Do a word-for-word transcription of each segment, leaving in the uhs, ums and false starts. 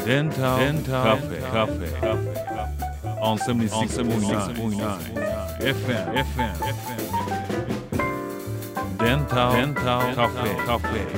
Dental Cafe on seventy-six point nine F M Dental Cafe。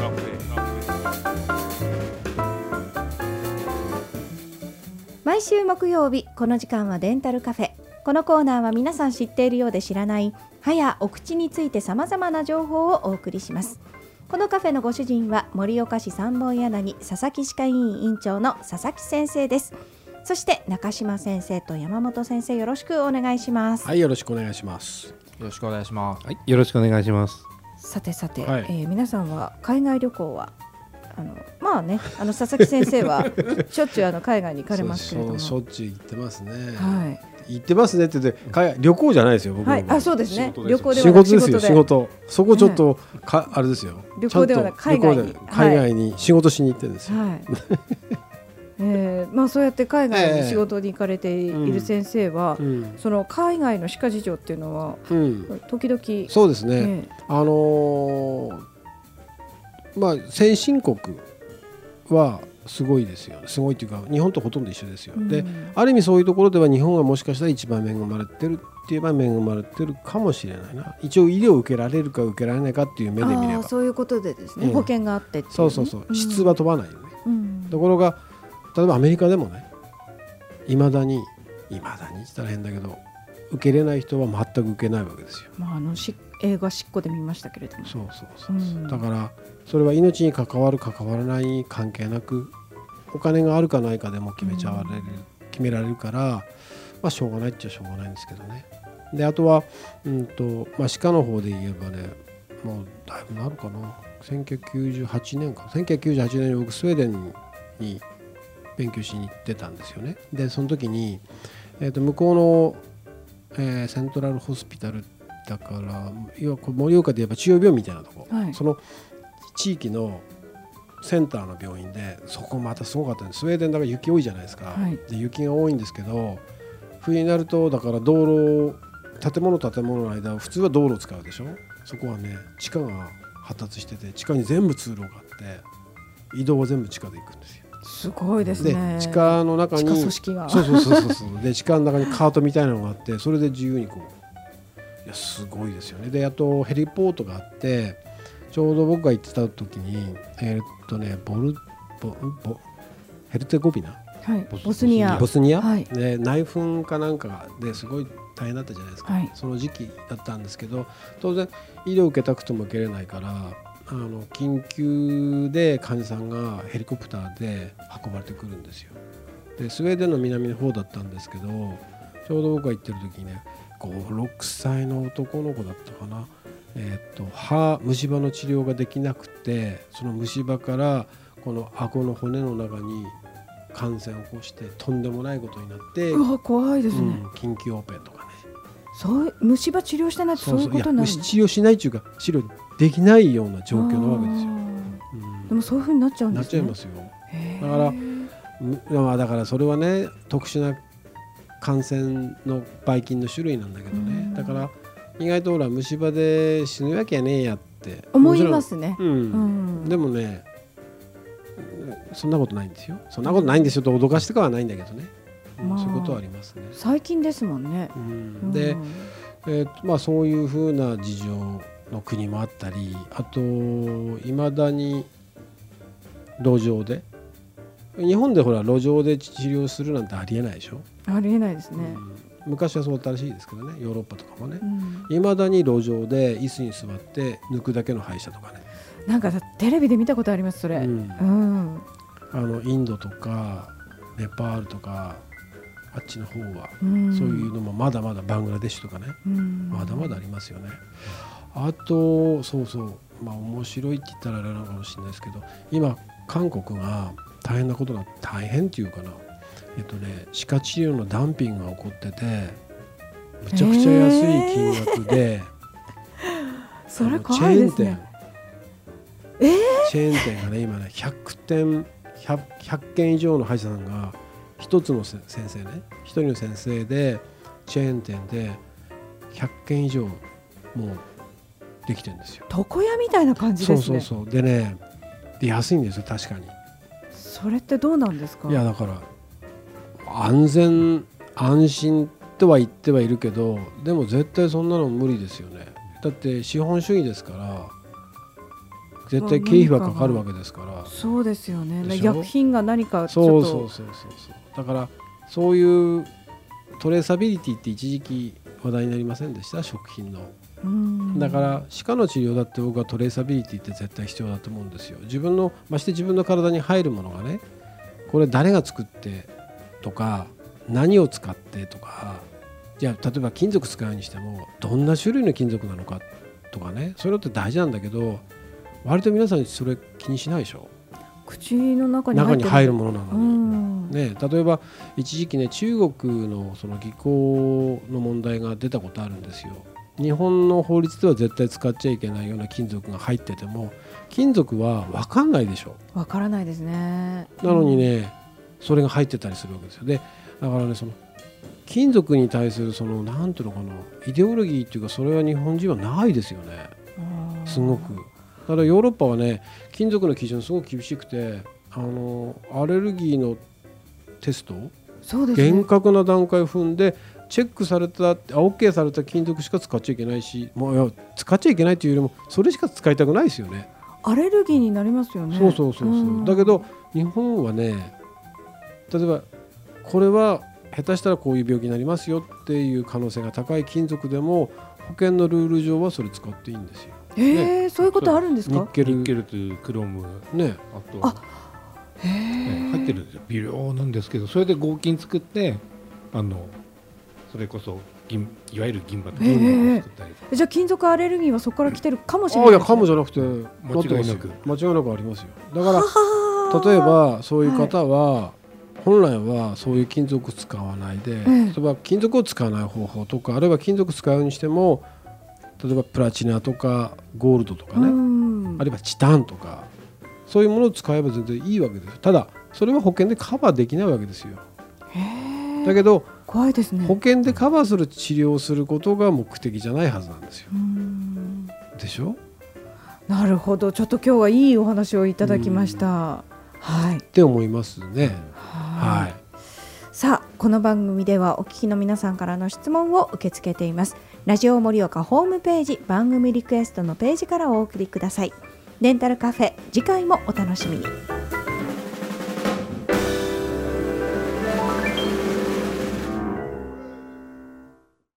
毎週木曜日この時間はデンタルカフェ。このコーナーは皆さん知っているようで知らない歯やお口について様々な情報をお送りします。このカフェのご主人は盛岡市三本柳佐々木歯科医院院長の佐々木先生です。そして中島先生と山本先生、よろしくお願いします。 はい、よろしくお願いします。 よろしくお願いします。 はい、よろしくお願いします。 さてさて、 はいえー、皆さんは海外旅行はあのまあね、あの佐々木先生はしょっちゅうあの海外に行かれますけれども、 そう、しょっちゅう行ってますね。 はい、 行ってますねって言って海外旅行じゃないですよ、僕の、 はい、あ、そうですね。旅行ではなく仕事ですよ、仕事。そこちょっと、 ね、 かあれですよ。 旅行ではなく海外に海外に仕事しに行ってるんですよ。はい。 えーまあ、そうやって海外に仕事に行かれている先生は、えーうん、その海外の歯科事情っていうのは、うん、時々 そうですね、えー、あのー、まあ先進国はすごいですよ。すごいというか日本とほとんど一緒ですよ、うん、である意味そういうところでは日本はもしかしたら一番恵まれてるって言えば恵まれてるかもしれないな。一応医療を受けられるか受けられないかっていう目で見れば、 そういうことでですね、うん、保険があってっていう、ね、 そうそうそう、うん、質は問わないよね、うん、ところが例えばアメリカでもね、いまだにいまだに言ったら変だけど受けれない人は全く受けないわけですよ。 まあ、あのし映画しっこで見ましたけれども、 そうそうそうそう、うん、だからそれは命に関わる関わらない関係なくお金があるかないかでも決めちゃわれる、うん、決められるから、まあ、しょうがないっちゃしょうがないんですけどね。であとは、うんとまあ、歯科の方で言えばね、もうだいぶなるかな、せんきゅうひゃくきゅうじゅうはちねんかせんきゅうひゃくきゅうじゅうはちねんに僕スウェーデンに勉強しに行ってたんですよね。でその時に、えー、と向こうの、えー、セントラルホスピタルだから要は盛岡で言えば中央病院みたいなところ、はい、その地域のセンターの病院で、そこまたすごかったんです。スウェーデンだから雪多いじゃないですか、はい、で雪が多いんですけど、冬になるとだから道路建物建物の間普通は道路を使うでしょ。そこはね地下が発達してて、地下に全部通路があって移動は全部地下で行くんですよ。 すごいですね。 で地下の中に地下組織がそうそうそうそうそうで地下の中にカートみたいなのがあって、それで自由にこう、いやすごいですよね。であとヘリポートがあって、ちょうど僕が行ってた時にえー、っとねボルボボヘルテゴビナ、 はい、ボスニアボスニア、 はい、 で内紛かなんかですごい大変だったじゃないですか、 はい、 その時期だったんですけど、当然医療を受けたくても受けれないから、あの緊急で患者さんがヘリコプターで運ばれてくるんですよ。でスウェーデンの南の方だったんですけど、ちょうど僕が行ってる時にね、ご、ろくさいの男の子だったかな、えー、っと歯虫歯の治療ができなくて、その虫歯からこの顎の骨の中に感染を起こしてとんでもないことになって、 うわ怖いですね、うん、 緊急オペとかね、 そう虫歯治療してないとそういうことになる。 そうそう、いや治療しないっていうか治療できないような状況なわけですよ、 うん、でもそういう風になっちゃうんですね。 なっちゃいますよ。だから、だからそれはね特殊な感染のばい菌の種類なんだけどね、だから意外とほら虫歯で死ぬわけやねえやって思いますね、 うんうん、でもねそんなことないんですよ。そんなことないんですよと脅かしてからはないんだけどね、まあ、そういうことはありますね。 最近ですもんね、 うん、で、えーまあ、そういうふうな事情の国もあったり、あといまだに路上で、日本でほら路上で治療するなんてありえないでしょ。 ありえないですね、 うん、昔はそうだったらしいですけどね、ヨーロッパとかもね、いま、うん、だに路上で椅子に座って抜くだけの歯医者とかね、 なんかテレビで見たことありますそれ、うんうん、 あのインドとかネパールとかあっちの方は、うん、そういうのもまだまだバングラデシュとかね、うん、まだまだありますよね。あとそうそう、まあ面白いって言ったらあれなのかもしれないですけど、今韓国が大変なことが大変っていうかな、えっとね歯科治療のダンピングが起こってて、むちゃくちゃ安い金額で、 それ怖いですね。えー、 チェーン店がね今ねひゃくてん 100, ひゃっけん以上の歯医者さんが一つの先生ね一人の先生でチェーン店でひゃっけん以上もうできてるんですよ。 床屋みたいな感じですね。 そうそうそうでねで安いんですよ確かに。 それってどうなんですか？ いやだから安全安心とは言ってはいるけど、でも絶対そんなの無理ですよね。だって資本主義ですから絶対経費はかかるわけですから。 そうですよね。 でしょ？ 薬品が何かちょそうっとそうそうそうそうだからそういうトレーサビリティって一時期話題になりませんでした？食品の。 うんだから歯科の治療だって僕はトレーサビリティって絶対必要だと思うんですよ。自分のまして自分の体に入るものがね、これ誰が作ってとか何を使ってとか、じゃあ例えば金属使うにしてもどんな種類の金属なのかとかね、そういうのって大事なんだけど、割と皆さんそれ気にしないでしょ。 口の中に入ってる中に入るものなのに、 うんね、例えば一時期ね中国のその技工の問題が出たことあるんですよ。日本の法律では絶対使っちゃいけないような金属が入ってても金属は分かんないでしょ。 わからないですね。 なのにね、それが入ってたりするわけですよ。でだからね、その金属に対するそのなんていうのかな、イデオロギーっていうか、それは日本人はないですよね。すごく。だからヨーロッパはね、金属の基準すごく厳しくて、あのアレルギーのテスト、 そうですね、 厳格な段階を踏んでチェックされた OK された金属しか使っちゃいけないし、もういや使っちゃいけないというよりもそれしか使いたくないですよね。 アレルギーになりますよね。 そうそうそうそう、 んだけど日本はね、例えばこれは下手したらこういう病気になりますよっていう可能性が高い金属でも保険のルール上はそれ使っていいんですよ。 えーね、 そういうことあるんですか？ ニッケルニッケルというクロム、 ね、 あとあへーね入ってるんですよ。微量なんですけど、それで合金作ってあのそれこそ銀いわゆる銀歯と銀歯を作ったりとか、 じゃあ金属アレルギーはそこから来てるかもしれないですね。 あいやかもじゃなくて間違いなく間違いなくありますよ。だからはー例えばそういう方は本来はそういう金属を使わないで、 ええ例えば金属を使わない方法とか、あるいは金属使うにしても例えばプラチナとかゴールドとかね、 うんあるいはチタンとかそういうものを使えば全然いいわけですよ。ただそれは保険でカバーできないわけですよ。 へーだけど怖いですね。 保険でカバーする治療をすることが目的じゃないはずなんですよ。 うんでしょ？ なるほど、ちょっと今日はいいお話をいただきました。はいって思いますね。 はいはい。 さあ、この番組ではお聞きの皆さんからの質問を受け付けています。ラジオ盛岡ホームページ番組リクエストのページからお送りください。デンタルカフェ、次回もお楽しみに。